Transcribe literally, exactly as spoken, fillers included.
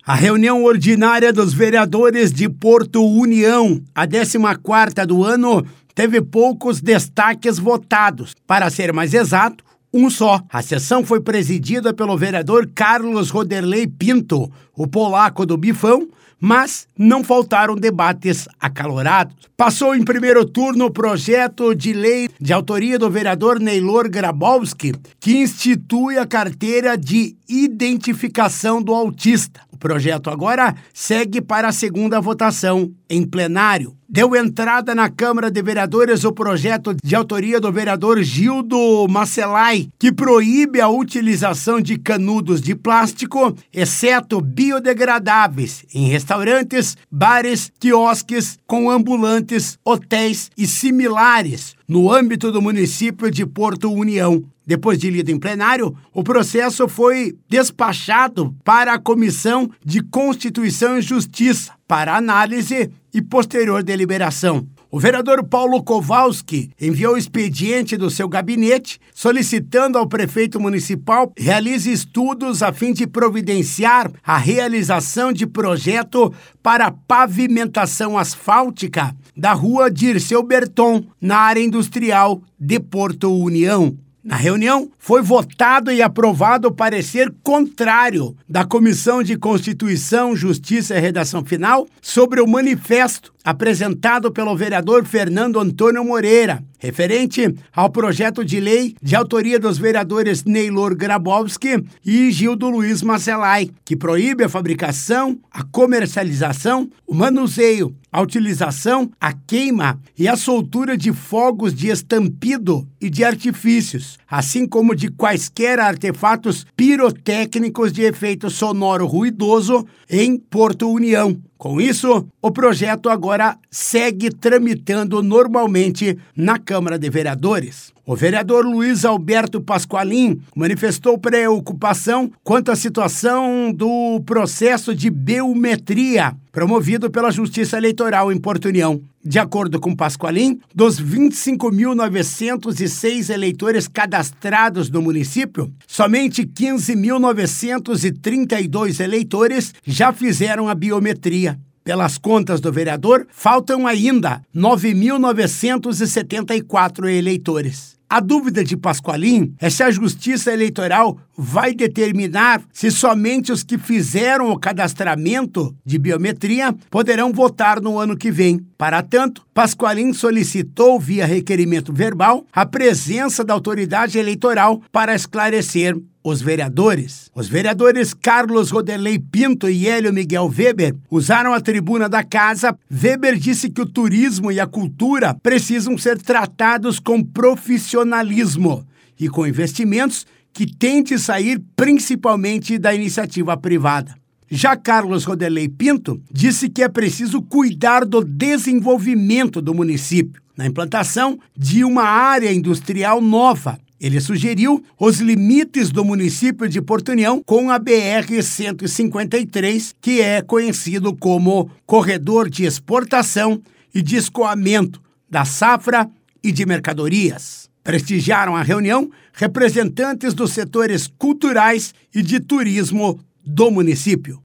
A reunião ordinária dos vereadores de Porto União, a décima quarta do ano, teve poucos destaques votados. Para ser mais exato, um só. A sessão foi presidida pelo vereador Carlos Roderley Pinto, o polaco do Bifão, mas não faltaram debates acalorados. Passou em primeiro turno o projeto de lei de autoria do vereador Neylor Grabowski, que institui a carteira de identificação do autista. O projeto agora segue para a segunda votação em plenário. Deu entrada na Câmara de Vereadores o projeto de autoria do vereador Gildo Macelai, que proíbe a utilização de canudos de plástico, exceto biodegradáveis, em restaurantes, bares, quiosques, com ambulantes, hotéis e similares, no âmbito do município de Porto União. Depois de lido em plenário, o processo foi despachado para a Comissão de Constituição e Justiça, para análise e posterior deliberação. O vereador Paulo Kowalski enviou o expediente do seu gabinete, solicitando ao prefeito municipal realize estudos a fim de providenciar a realização de projeto para pavimentação asfáltica da rua Dirceu Berton, na área industrial de Porto União. Na reunião, foi votado e aprovado o parecer contrário da Comissão de Constituição, Justiça e Redação Final sobre o manifesto apresentado pelo vereador Fernando Antônio Moreira, referente ao projeto de lei de autoria dos vereadores Neylor Grabowski e Gildo Luiz Macelai, que proíbe a fabricação, a comercialização, o manuseio, a utilização, a queima e a soltura de fogos de estampido e de artifícios, assim como de quaisquer artefatos pirotécnicos de efeito sonoro ruidoso em Porto União. Com isso, o projeto agora segue tramitando normalmente na Câmara de Vereadores. O vereador Luiz Alberto Pasqualin manifestou preocupação quanto à situação do processo de biometria promovido pela Justiça Eleitoral em Porto União. De acordo com Pasqualin, dos vinte e cinco mil novecentos e seis eleitores cadastrados no município, somente quinze mil novecentos e trinta e dois eleitores já fizeram a biometria. Pelas contas do vereador, faltam ainda nove mil novecentos e setenta e quatro eleitores. A dúvida de Pasqualin é se a Justiça Eleitoral vai determinar se somente os que fizeram o cadastramento de biometria poderão votar no ano que vem. Para tanto, Pasqualin solicitou, via requerimento verbal, a presença da autoridade eleitoral para esclarecer os vereadores. Os vereadores Carlos Roderley Pinto e Hélio Miguel Weber usaram a tribuna da casa. Weber disse que o turismo e a cultura precisam ser tratados com profissionalismo e com investimentos que têm de sair principalmente da iniciativa privada. Já Carlos Roderley Pinto disse que é preciso cuidar do desenvolvimento do município, na implantação de uma área industrial nova. Ele sugeriu os limites do município de Porto União com a B R cento e cinquenta e três, que é conhecido como corredor de exportação e de escoamento da safra e de mercadorias. Prestigiaram a reunião representantes dos setores culturais e de turismo do município.